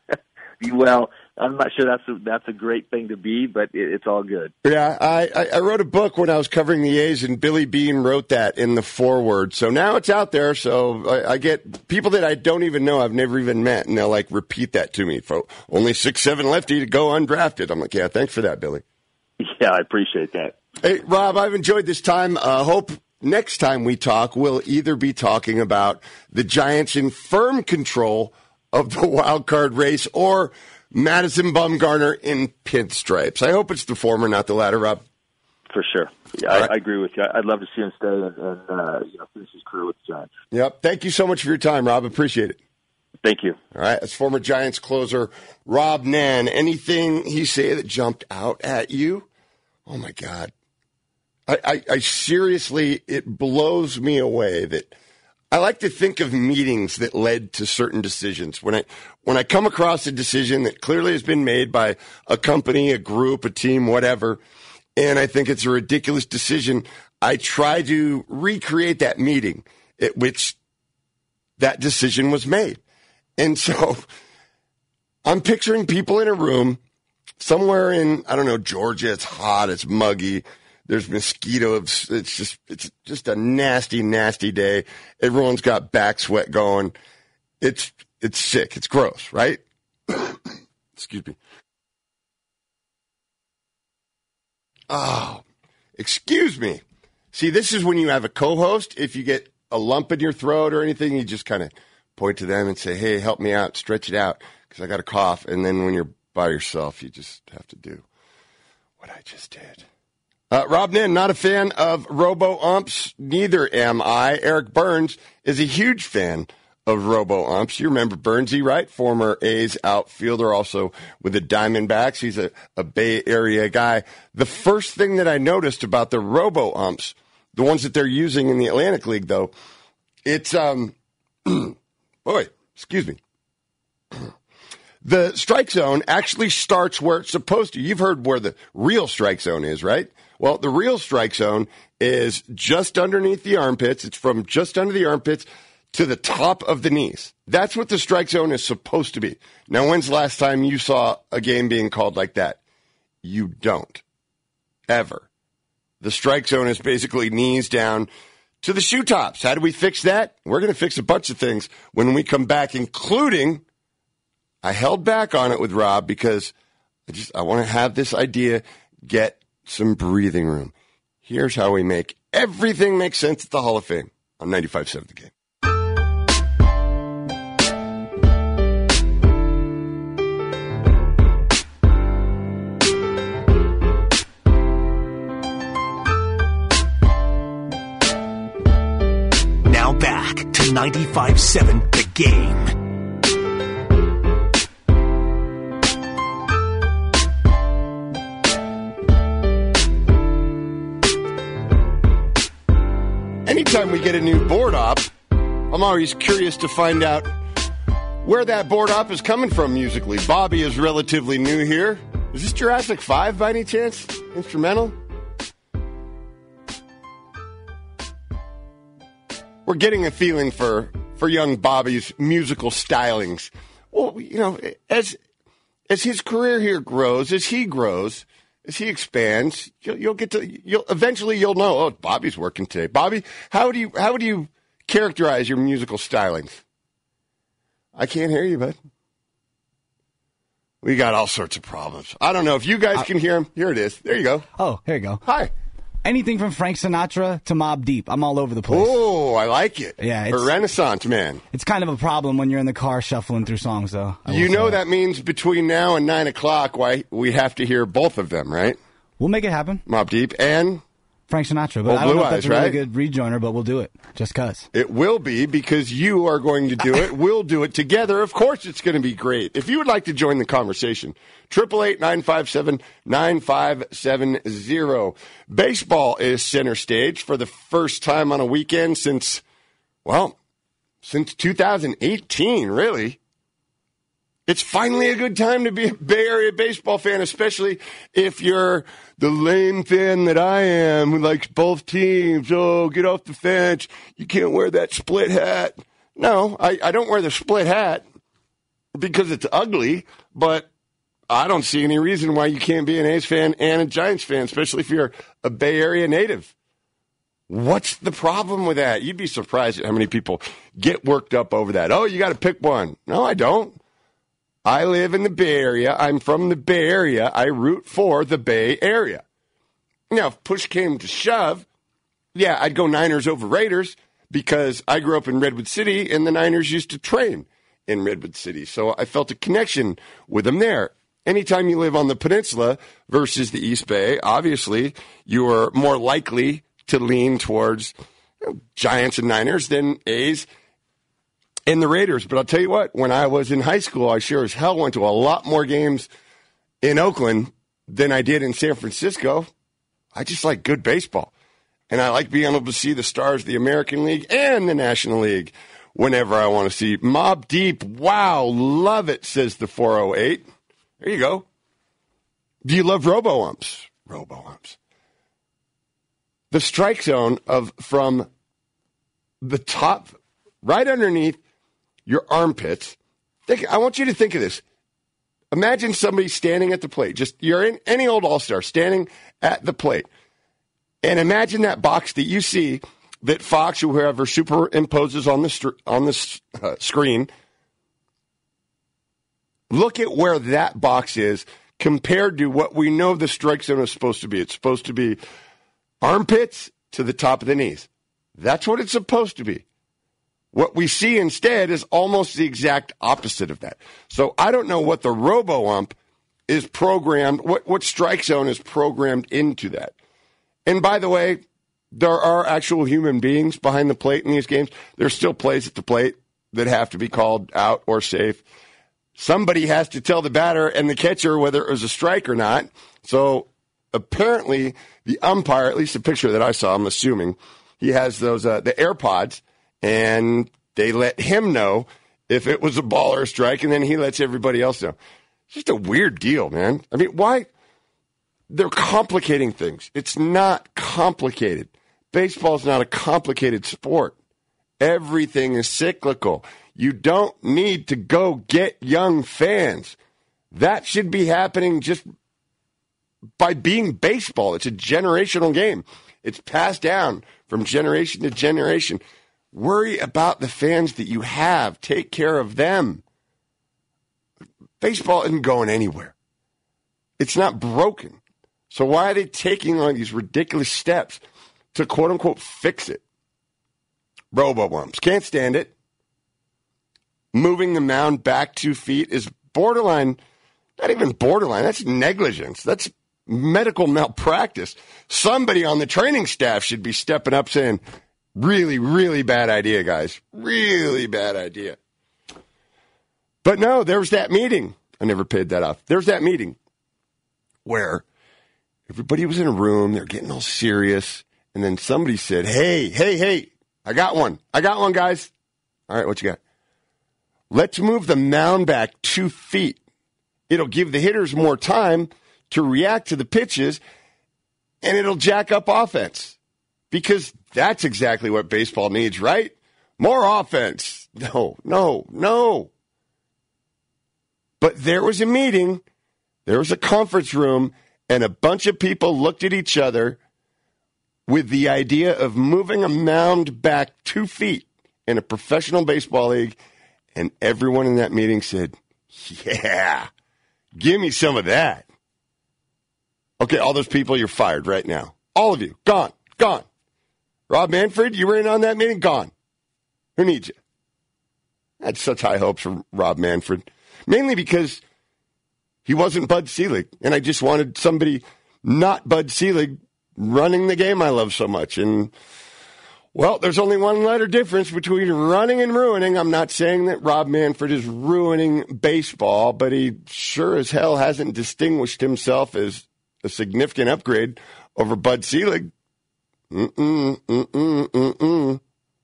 Well, I'm not sure that's a, that's a great thing to be, but it, it's all good. Yeah, I, I wrote a book when I was covering the A's, and Billy Beane wrote that in the foreword. So now it's out there, so I, I get people that I don't even know, I've never even met, and they'll, like, repeat that to me. For only six seven lefty to go undrafted. I'm like, yeah, thanks for that, Billy. Yeah, I appreciate that. Hey, Rob, I've enjoyed this time. Uh, hope next time we talk, we'll either be talking about the Giants in firm control of the wild card race or Madison Bumgarner in pinstripes. I hope it's the former, not the latter, Rob. For sure. Yeah, I, right. I agree with you. I'd love to see him stay and, and uh, you know, finish his career with the Giants. Yep. Thank you so much for your time, Rob. Appreciate it. Thank you. All right. As former Giants closer, Rob Nan, anything he say that jumped out at you? Oh, my God. I, I, I seriously, it blows me away that I like to think of meetings that led to certain decisions. When I when I come across a decision that clearly has been made by a company, a group, a team, whatever, and I think it's a ridiculous decision, I try to recreate that meeting at which that decision was made. And so I'm picturing people in a room somewhere in, I don't know, Georgia. It's hot, it's muggy. There's mosquitoes. It's just it's just a nasty, nasty day. Everyone's got back sweat going. It's it's sick. It's gross, right? Excuse me. Oh, excuse me. See, this is when you have a co-host. If you get a lump in your throat or anything, you just kind of point to them and say, hey, help me out, stretch it out, because I got a cough. And then when you're by yourself, you just have to do what I just did. Uh, Rob Nin, not a fan of robo-umps. Neither am I. Eric Burns is a huge fan of robo-umps. You remember Burnsy, right? Former A's outfielder, also with the Diamondbacks. He's a, a Bay Area guy. The first thing that I noticed about the robo-umps, the ones that they're using in the Atlantic League, though, it's, um, boy, excuse me. The strike zone actually starts where it's supposed to. You've heard where the real strike zone is, right? Well, the real strike zone is just underneath the armpits. It's from just under the armpits to the top of the knees. That's what the strike zone is supposed to be. Now, when's the last time you saw a game being called like that? You don't. Ever. The strike zone is basically knees down to the shoe tops. How do we fix that? We're going to fix a bunch of things when we come back, including, I held back on it with Rob because I just I want to have this idea get some breathing room. Here's how we make everything make sense at the Hall of Fame on ninety-five seven The Game. Now back to ninety-five seven The Game. Anytime we get a new board op, I'm always curious to find out where that board op is coming from musically. Bobby is relatively new here. Is this Jurassic five by any chance? Instrumental? we're getting a feeling for, for young Bobby's musical stylings. Well, you know, as as his career here grows, as he grows, as he expands, you'll, you'll get to you'll eventually you'll know. Oh, Bobby's working today. Bobby, how do you how do you characterize your musical stylings? I can't hear you, bud. We got all sorts of problems. I don't know if you guys can hear him. Here it is. There you go. Oh, here you go. Hi. Anything from Frank Sinatra to Mobb Deep. I'm all over the place. Oh, I like it. Yeah, a it's- Renaissance man. It's kind of a problem when you're in the car shuffling through songs, though. I You will say know that means between now and nine o'clock, why we have to hear both of them, right? We'll make it happen. Mobb Deep and Frank Sinatra. But Old I don't Blue know if that's Eyes, a really right? good rejoiner, but we'll do it. Just cuz. it will be because you are going to do it. We'll do it together. Of course, it's going to be great. If you would like to join the conversation, triple eight nine five seven nine five seven zero. Baseball is center stage for the first time on a weekend since, well, since two thousand eighteen, really. It's finally a good time to be a Bay Area baseball fan, especially if you're the lame fan that I am who likes both teams. Oh, get off the fence. You can't wear that split hat. No, I, I don't wear the split hat because it's ugly, but I don't see any reason why you can't be an A's fan and a Giants fan, especially if you're a Bay Area native. What's the problem with that? You'd be surprised at how many people get worked up over that. Oh, you got to pick one. No, I don't. I live in the Bay Area. I'm from the Bay Area. I root for the Bay Area. Now, if push came to shove, yeah, I'd go Niners over Raiders because I grew up in Redwood City and the Niners used to train in Redwood City. So I felt a connection with them there. Anytime you live on the peninsula versus the East Bay, obviously you are more likely to lean towards you know, Giants and Niners than A's and the Raiders. But I'll tell you what, when I was in high school, I sure as hell went to a lot more games in Oakland than I did in San Francisco. I just like good baseball. And I like being able to see the stars of the American League and the National League whenever I want to see. Mobb Deep, wow, love it, says the four oh eight. There you go. Do you love robo-umps? Robo-umps. The strike zone of from the top, right underneath your armpits. Think, I want you to think of this. Imagine somebody standing at the plate. Just you're in any old all-star standing at the plate. And imagine that box that you see that Fox or whoever superimposes on the str- on the uh, screen. Look at where that box is compared to what we know the strike zone is supposed to be. It's supposed to be armpits to the top of the knees. That's what it's supposed to be. What we see instead is almost the exact opposite of that. So I don't know what the robo-ump is programmed, what, what strike zone is programmed into that. And by the way, there are actual human beings behind the plate in these games. There's still plays at the plate that have to be called out or safe. Somebody has to tell the batter and the catcher whether it was a strike or not. So apparently the umpire, at least the picture that I saw, I'm assuming, he has those uh, the AirPods, and they let him know if it was a ball or a strike, and then he lets everybody else know. It's just a weird deal, man. I mean, why? They're complicating things. It's not complicated. Baseball's not a complicated sport. Everything is cyclical. You don't need to go get young fans. That should be happening just by being baseball. It's a generational game. It's passed down from generation to generation. Worry about the fans that you have. Take care of them. Baseball isn't going anywhere. It's not broken. So why are they taking on these ridiculous steps to quote-unquote fix it? Robo-umps. Can't stand it. Moving the mound back two feet is borderline, not even borderline, that's negligence. That's medical malpractice. Somebody on the training staff should be stepping up saying, really, really bad idea, guys. Really bad idea. But no, there was that meeting. I never paid that off. There's that meeting where everybody was in a room, they're getting all serious, and then somebody said, hey, hey, hey, I got one. I got one, guys. All right, what you got? Let's move the mound back two feet. It'll give the hitters more time to react to the pitches, and it'll jack up offense. Because that's exactly what baseball needs, right? More offense. No, no, no. But there was a meeting, there was a conference room, and a bunch of people looked at each other with the idea of moving a mound back two feet in a professional baseball league, and everyone in that meeting said, yeah, give me some of that. Okay, all those people, you're fired right now. All of you, gone, gone. Rob Manfred, you were in on that meeting? Gone. Who needs you? I had such high hopes for Rob Manfred, mainly because he wasn't Bud Selig, and I just wanted somebody not Bud Selig running the game I love so much. And, well, there's only one letter difference between running and ruining. I'm not saying that Rob Manfred is ruining baseball, but he sure as hell hasn't distinguished himself as a significant upgrade over Bud Selig. Mm-mm, mm-mm, mm-mm.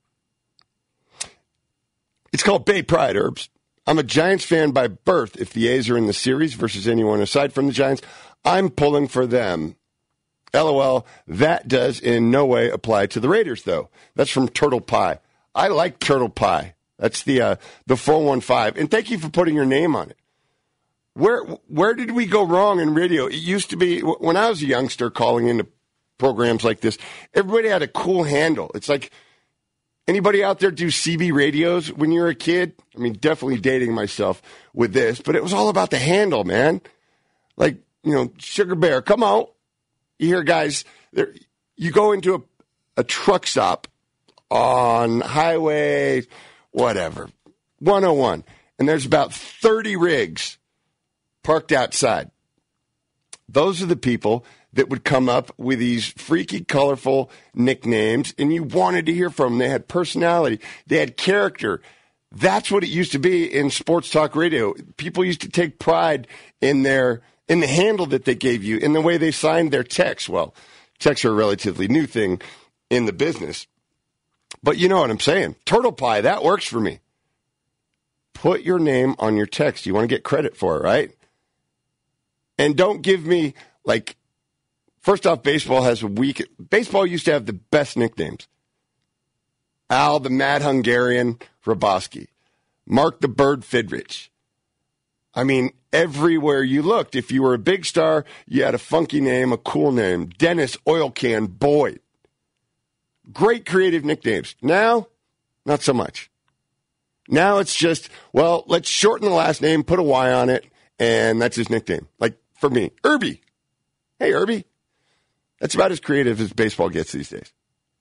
It's called Bay Pride, Herbs. I'm a Giants fan by birth. If the A's are in the series versus anyone aside from the Giants, I'm pulling for them. LOL, that does in no way apply to the Raiders, though. That's from Turtle Pie. I like Turtle Pie. That's the uh, the four one five. And thank you for putting your name on it. Where where did we go wrong in radio? It used to be, when I was a youngster calling into programs like this, everybody had a cool handle. It's like, anybody out there do C B radios when you were a kid? I mean, definitely dating myself with this, but it was all about the handle, man. Like, you know, Sugar Bear, come out. You hear guys, you go into a, a truck stop on highway, whatever, one oh one, and there's about thirty rigs parked outside. Those are the people that would come up with these freaky, colorful nicknames, and you wanted to hear from them. They had personality. They had character. That's what it used to be in sports talk radio. People used to take pride in their in the handle that they gave you, in the way they signed their texts. Well, texts are a relatively new thing in the business. But you know what I'm saying. Turtle Pie, that works for me. Put your name on your text. You want to get credit for it, right? And don't give me, like, first off, baseball has a weak... Baseball used to have the best nicknames. Al the Mad Hungarian Roboski. Mark the Bird Fidrich. I mean, everywhere you looked, if you were a big star, you had a funky name, a cool name. Dennis Oil Can Boyd. Great creative nicknames. Now, not so much. Now it's just, well, let's shorten the last name, put a Y on it, and that's his nickname. Like, for me, Irby. Hey, Irby. That's about as creative as baseball gets these days.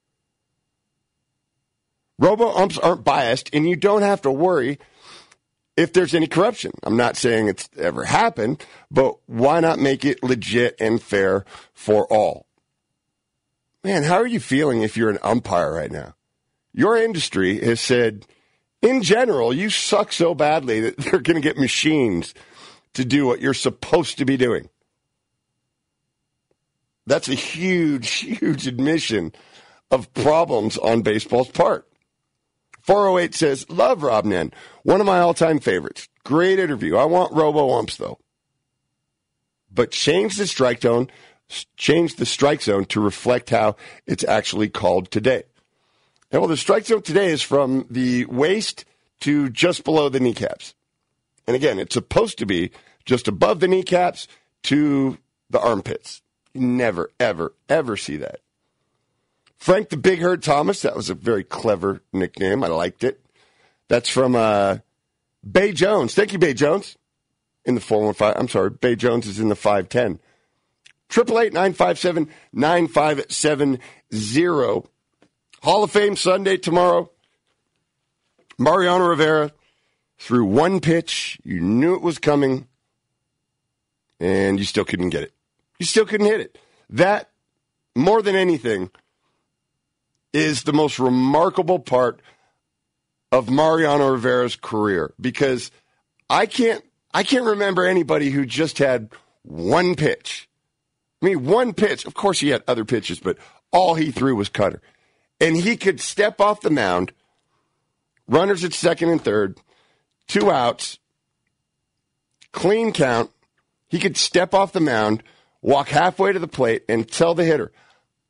Robo-umps aren't biased, and you don't have to worry if there's any corruption. I'm not saying it's ever happened, but why not make it legit and fair for all? Man, how are you feeling if you're an umpire right now? Your industry has said, in general, you suck so badly that they're going to get machines to do what you're supposed to be doing. That's a huge, huge admission of problems on baseball's part. four oh eight says, love Rob Nen. One of my all-time favorites. Great interview. I want robo-umps, though. But change the strike zone, change the strike zone to reflect how it's actually called today. And well, the strike zone today is from the waist to just below the kneecaps. And again, it's supposed to be just above the kneecaps to the armpits. You never, ever, ever see that. Frank the Big Herd Thomas, that was a very clever nickname. I liked it. That's from uh, Bay Jones. Thank you, Bay Jones. In the four one five. I'm sorry, Bay Jones is in the five ten. eight eight eight, nine five seven, nine five seven zero. Hall of Fame Sunday tomorrow. Mariano Rivera threw one pitch. You knew it was coming, and you still couldn't get it. You still couldn't hit it. That, more than anything, is the most remarkable part of Mariano Rivera's career, because I can't I can't remember anybody who just had one pitch. I mean, one pitch. Of course, he had other pitches, but all he threw was cutter. And he could step off the mound, runners at second and third, two outs, clean count. He could step off the mound, walk halfway to the plate, and tell the hitter,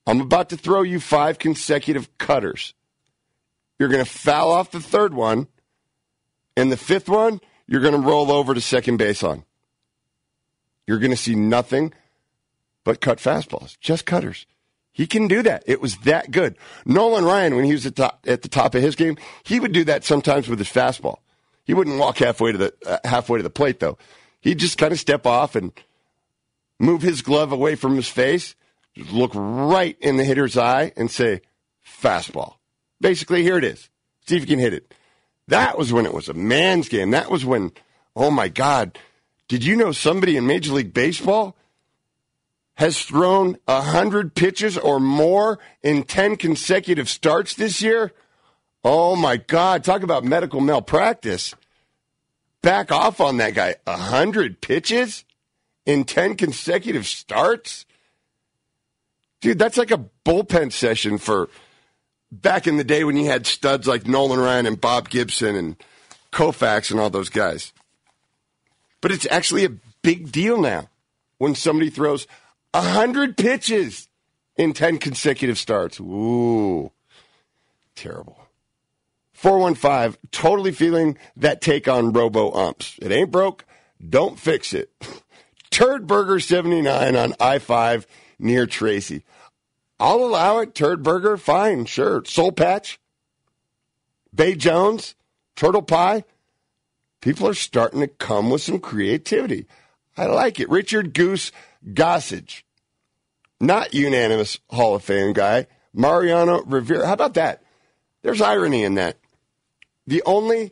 I'm about to throw you five consecutive cutters. You're going to foul off the third one, and the fifth one, you're going to roll over to second base on. You're going to see nothing but cut fastballs, just cutters. He can do that. It was that good. Nolan Ryan, when he was at, top, at the top of his game, he would do that sometimes with his fastball. He wouldn't walk halfway to the uh, halfway to the plate, though. He'd just kind of step off and move his glove away from his face, just look right in the hitter's eye, and say, fastball. Basically, here it is. See if you can hit it. That was when it was a man's game. That was when, oh, my God, did you know somebody in Major League Baseball has thrown one hundred pitches or more in ten consecutive starts this year? Oh, my God. Talk about medical malpractice. Back off on that guy. one hundred pitches in ten consecutive starts? Dude, that's like a bullpen session for back in the day when you had studs like Nolan Ryan and Bob Gibson and Koufax and all those guys. But it's actually a big deal now when somebody throws one hundred pitches in ten consecutive starts. Ooh, terrible. four one five, totally feeling that take on robo-umps. It ain't broke, don't fix it. Turd Burger seventy-nine on I five near Tracy. I'll allow it. Turd Burger, fine, sure. Soul Patch, Bay Jones, Turtle Pie. People are starting to come with some creativity. I like it. Richard Goose Gossage, not unanimous Hall of Fame guy. Mariano Rivera. How about that? There's irony in that. The only,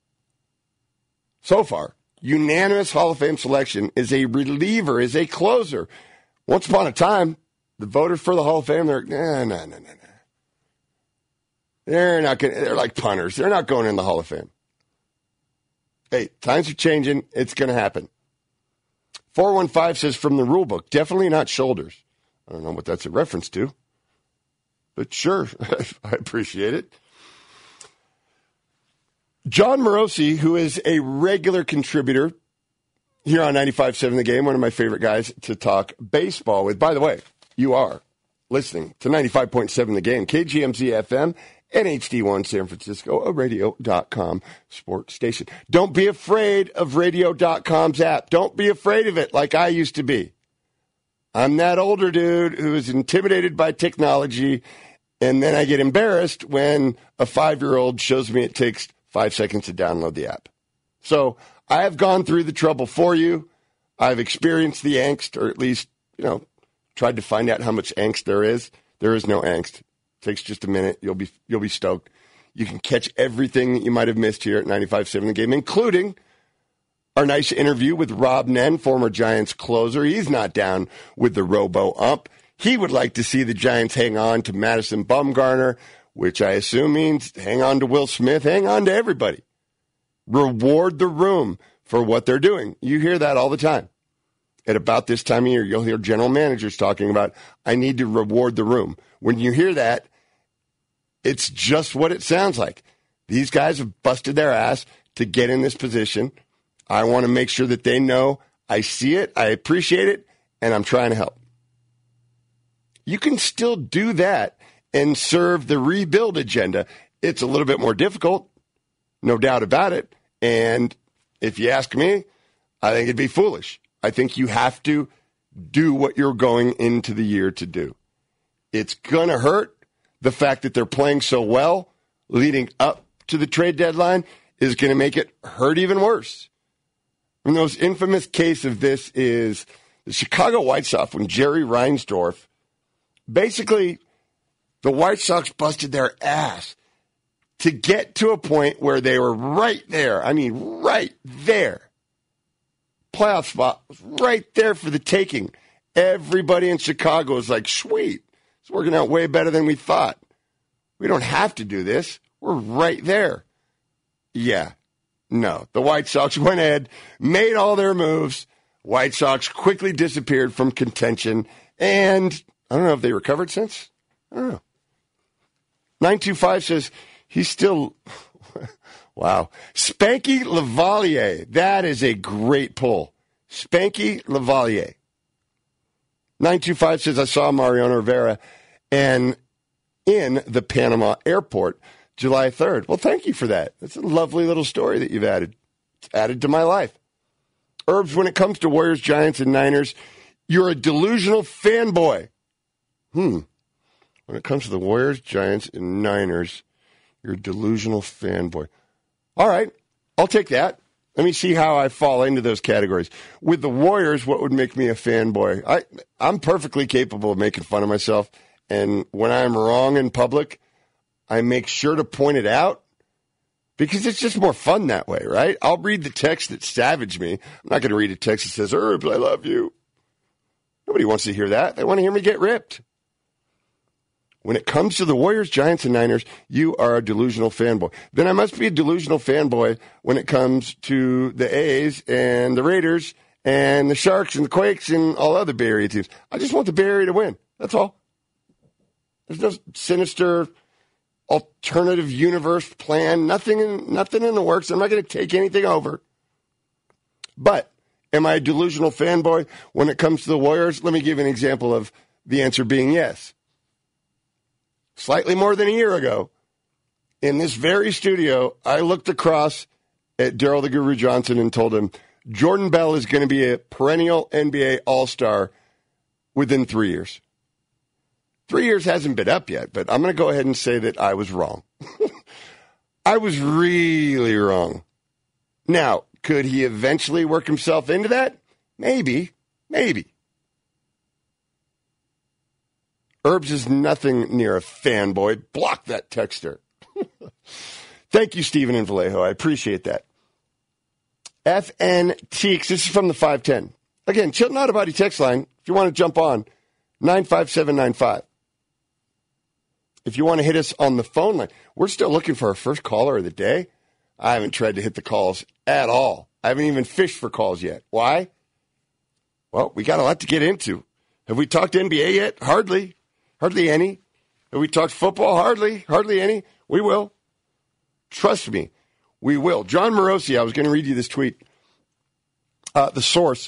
so far, unanimous Hall of Fame selection is a reliever, is a closer. Once upon a time, the voters for the Hall of Fame, they're like, nah, nah, nah, nah, nah. They're not going. They're like punters. They're not going in the Hall of Fame. Hey, times are changing. It's going to happen. four one five says from the rule book, definitely not shoulders. I don't know what that's a reference to, but sure, I appreciate it. John Morosi, who is a regular contributor here on ninety-five point seven The Game, one of my favorite guys to talk baseball with. By the way, you are listening to ninety-five point seven The Game, K G M Z F M, and H D one San Francisco, a radio dot com sports station. Don't be afraid of radio dot com's app. Don't be afraid of it like I used to be. I'm that older dude who is intimidated by technology, and then I get embarrassed when a five-year-old shows me it takes five seconds to download the app. So I have gone through the trouble for you. I've experienced the angst, or at least, you know, tried to find out how much angst there is. There is no angst. It takes just a minute. You'll be you'll be stoked. You can catch everything that you might have missed here at ninety-five point seven The Game, including our nice interview with Rob Nen, former Giants closer. He's not down with the robo-ump. He would like to see the Giants hang on to Madison Bumgarner, which I assume means hang on to Will Smith, hang on to everybody. Reward the room for what they're doing. You hear that all the time. At about this time of year, you'll hear general managers talking about, I need to reward the room. When you hear that, it's just what it sounds like. These guys have busted their ass to get in this position. I want to make sure that they know I see it, I appreciate it, and I'm trying to help. You can still do that and serve the rebuild agenda. It's a little bit more difficult, no doubt about it. And if you ask me, I think it'd be foolish. I think you have to do what you're going into the year to do. It's going to hurt. The fact that they're playing so well leading up to the trade deadline is going to make it hurt even worse. And the most infamous case of this is the Chicago White Sox when Jerry Reinsdorf, basically the White Sox busted their ass to get to a point where they were right there. I mean, right there. Playoff spot was right there for the taking. Everybody in Chicago was like, sweet, it's working out way better than we thought. We don't have to do this. We're right there. Yeah, no. The White Sox went ahead, made all their moves. White Sox quickly disappeared from contention, and I don't know if they recovered since. I don't know. nine two five says he's still... Wow. Spanky Lavalier. That is a great pull. Spanky Lavalier. nine two five says, I saw Mariano Rivera and in the Panama airport July third. Well, thank you for that. That's a lovely little story that you've added. It's added to my life. Herbs, when it comes to Warriors, Giants, and Niners, you're a delusional fanboy. Hmm. When it comes to the Warriors, Giants, and Niners, you're a delusional fanboy. All right, I'll take that. Let me see how I fall into those categories. With the Warriors, what would make me a fanboy? I, I'm perfectly capable of making fun of myself, and when I'm wrong in public, I make sure to point it out because it's just more fun that way, right? I'll read the text that savaged me. I'm not going to read a text that says, Herbs, I love you. Nobody wants to hear that. They want to hear me get ripped. When it comes to the Warriors, Giants, and Niners, you are a delusional fanboy. Then I must be a delusional fanboy when it comes to the A's and the Raiders and the Sharks and the Quakes and all other Bay Area teams. I just want the Bay Area to win. That's all. There's no sinister alternative universe plan. Nothing in, nothing in the works. I'm not going to take anything over. But am I a delusional fanboy when it comes to the Warriors? Let me give an example of the answer being yes. Slightly more than a year ago, in this very studio, I looked across at Daryl the Guru Johnson and told him, Jordan Bell is going to be a perennial N B A All-Star within three years. Three years hasn't been up yet, but I'm going to go ahead and say that I was wrong. I was really wrong. Now, could he eventually work himself into that? Maybe. Maybe. Herbs is nothing near a fanboy. Block that texter. Thank you, Stephen in Vallejo. I appreciate that. F N Teeks, this is from the five ten. Again, Chilton Auto Body text line, if you want to jump on, nine five seven nine five. If you want to hit us on the phone line, we're still looking for our first caller of the day. I haven't tried to hit the calls at all. I haven't even fished for calls yet. Why? Well, we got a lot to get into. Have we talked N B A yet? Hardly. Hardly any. Have we talked football? Hardly. Hardly any. We will. Trust me, we will. John Morosi, I was going to read you this tweet. Uh, the source.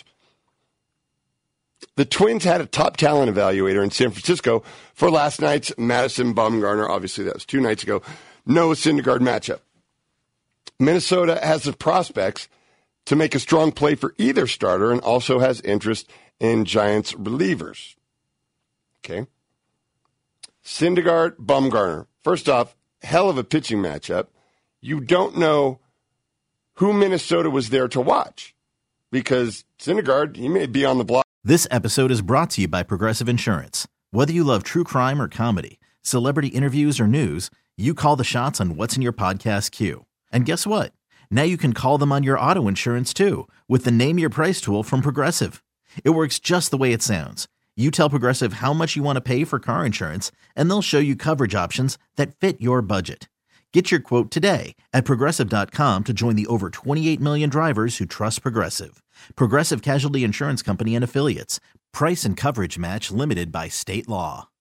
The Twins had a top talent evaluator in San Francisco for last night's Madison Bumgarner. Obviously, that was two nights ago. Noah Syndergaard matchup. Minnesota has the prospects to make a strong play for either starter and also has interest in Giants relievers. Okay. Syndergaard, Bumgarner. First off, hell of a pitching matchup. You don't know who Minnesota was there to watch because Syndergaard, he may be on the block. This episode is brought to you by Progressive Insurance. Whether you love true crime or comedy, celebrity interviews or news, you call the shots on what's in your podcast queue. And guess what? Now you can call them on your auto insurance too with the Name Your Price tool from Progressive. It works just the way it sounds. You tell Progressive how much you want to pay for car insurance, and they'll show you coverage options that fit your budget. Get your quote today at Progressive dot com to join the over twenty-eight million drivers who trust Progressive. Progressive Casualty Insurance Company and Affiliates. Price and coverage match limited by state law.